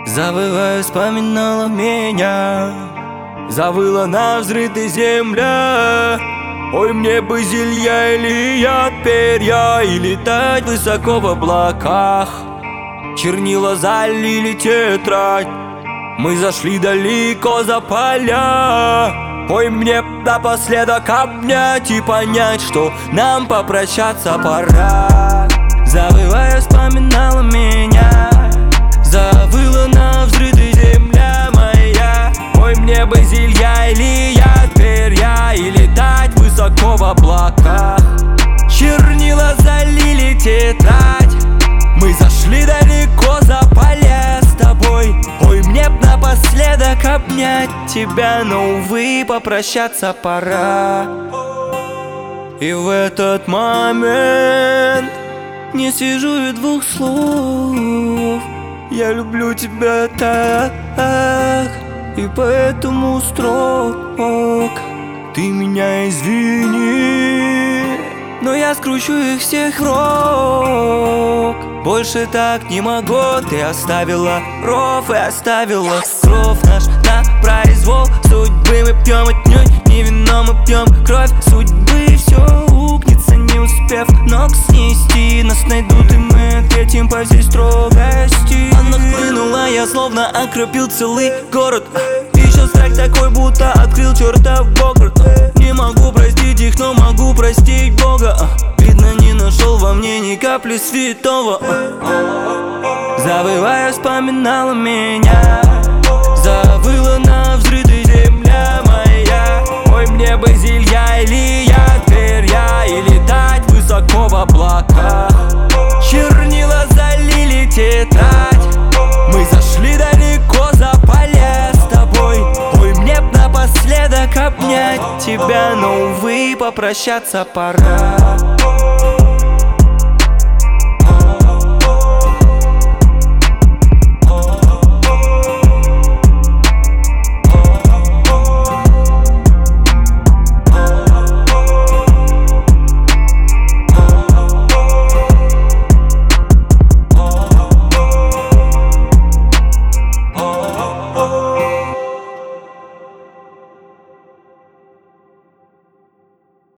Завыла и вспоминала меня, завыла на взрытой земле. Ой, мне бы зелья или яд, перья, и летать высоко в облаках. Чернила залили тетрадь, мы зашли далеко за поля. Ой, мне напоследок обнять и понять, что нам попрощаться пора. Завыла и вспоминала меня, завыла на взрытой земля моя. Ой, мне бы зелья или яд, перья, и летать высоко в облаках. Чернила залили тетрадь, мы зашли далеко за поля с тобой. Ой, мне б напоследок обнять тебя, но, увы, попрощаться пора. И в этот момент не свяжу и двух слов. Я люблю тебя так, и поэтому строг. Ты меня извини, но я скручу их всех в рог. Больше так не могу, ты оставила ров и оставила кровь. Наш на произвол судьбы, мы пьем отнюдь не вино, мы пьем кровь судьбы. Все укнется, не успев ног снести. Нас найдут, и мы ответим по всей строгости. Она хлынула, я словно окропил целый город. Еще страх такой, будто открыл чертов Богорт. Не могу простить их, но могу простить Бога. Видно, не нашел во мне ни капли святого. Завыла и вспоминала меня, завыла на взрытой земля моя. Ой, мне бы зелья или яд, перья, и летать высоко в облаках. Чернила залили тетрадь, мы зашли далеко за поля с тобой. Ой, мне б напоследок обнять тебя, но, увы, попрощаться пора.